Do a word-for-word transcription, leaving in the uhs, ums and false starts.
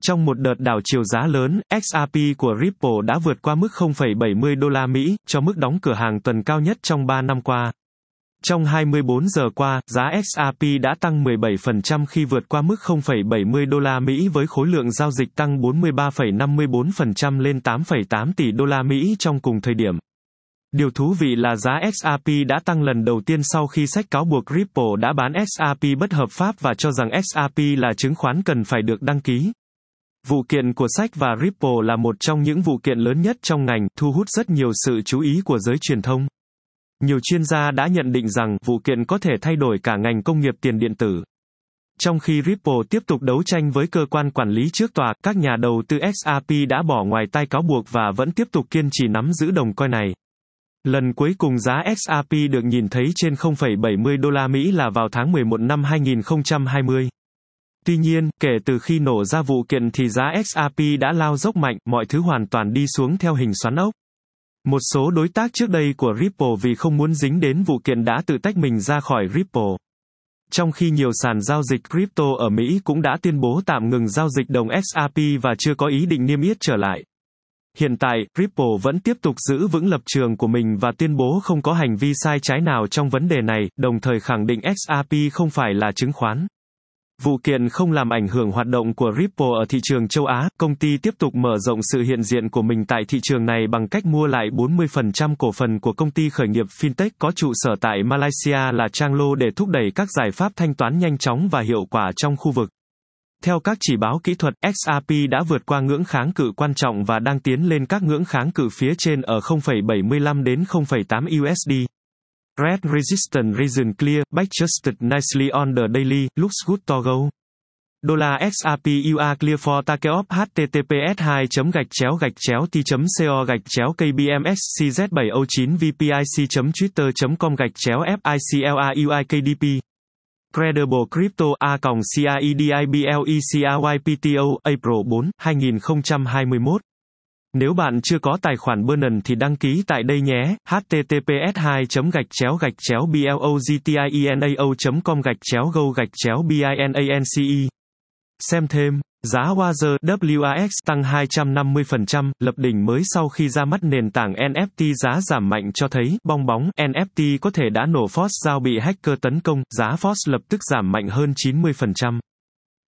Trong một đợt đảo chiều giá lớn, ích rờ pê của Ripple đã vượt qua mức không phẩy bảy mươi đô la Mỹ, cho mức đóng cửa hàng tuần cao nhất trong ba năm qua. Trong hai mươi bốn giờ qua, giá ích rờ pê đã tăng mười bảy phần trăm khi vượt qua mức không phẩy bảy mươi đô la Mỹ với khối lượng giao dịch tăng bốn mươi ba phẩy năm mươi bốn phần trăm lên tám phẩy tám tỷ đô la Mỹ trong cùng thời điểm. Điều thú vị là giá ích rờ pê đã tăng lần đầu tiên sau khi sách cáo buộc Ripple đã bán ích rờ pê bất hợp pháp và cho rằng ích rờ pê là chứng khoán cần phải được đăng ký. Vụ kiện của ét e xê và Ripple là một trong những vụ kiện lớn nhất trong ngành, thu hút rất nhiều sự chú ý của giới truyền thông. Nhiều chuyên gia đã nhận định rằng vụ kiện có thể thay đổi cả ngành công nghiệp tiền điện tử. Trong khi Ripple tiếp tục đấu tranh với cơ quan quản lý trước tòa, các nhà đầu tư ích rờ pê đã bỏ ngoài tai cáo buộc và vẫn tiếp tục kiên trì nắm giữ đồng coin này. Lần cuối cùng giá ích rờ pê được nhìn thấy trên không phẩy bảy mươi đô la Mỹ là vào tháng mười một năm hai nghìn không trăm hai mươi. Tuy nhiên, kể từ khi nổ ra vụ kiện thì giá ích rờ pê đã lao dốc mạnh, mọi thứ hoàn toàn đi xuống theo hình xoắn ốc. Một số đối tác trước đây của Ripple vì không muốn dính đến vụ kiện đã tự tách mình ra khỏi Ripple. Trong khi nhiều sàn giao dịch crypto ở Mỹ cũng đã tuyên bố tạm ngừng giao dịch đồng ích rờ pê và chưa có ý định niêm yết trở lại. Hiện tại, Ripple vẫn tiếp tục giữ vững lập trường của mình và tuyên bố không có hành vi sai trái nào trong vấn đề này, đồng thời khẳng định ích rờ pê không phải là chứng khoán. Vụ kiện không làm ảnh hưởng hoạt động của Ripple ở thị trường châu Á, công ty tiếp tục mở rộng sự hiện diện của mình tại thị trường này bằng cách mua lại bốn mươi phần trăm cổ phần của công ty khởi nghiệp fintech có trụ sở tại Malaysia là Changlo để thúc đẩy các giải pháp thanh toán nhanh chóng và hiệu quả trong khu vực. Theo các chỉ báo kỹ thuật, ích rờ pê đã vượt qua ngưỡng kháng cự quan trọng và đang tiến lên các ngưỡng kháng cự phía trên ở không phẩy bảy mươi lăm đến không phẩy tám u ét đê. Red Resistance Region Clear, Backadjusted nicely on the daily, looks good to go. Đô la ích rờ pê you are clear for takeoff https hai gạch chéo gạch chéo t co gạch chéo kbmscz bảy không chín vpic twitter com gạch chéo ficlaruikdp. Credible Crypto a crediblecaypto April bốn, hai nghìn không trăm hai mươi mốt. Nếu bạn chưa có tài khoản Binance thì đăng ký tại đây nhé. https hai gạch chéo gạch chéo blogtienao com gạch chéo go gạch chéo binance. Xem thêm, giá Wager vê kép ích tăng hai trăm năm mươi phần trăm, lập đỉnh mới sau khi ra mắt nền tảng en ép tê giá giảm mạnh cho thấy, bong bóng, en ép tê có thể đã nổ Force giao bị hacker tấn công, giá Force lập tức giảm mạnh hơn chín mươi phần trăm.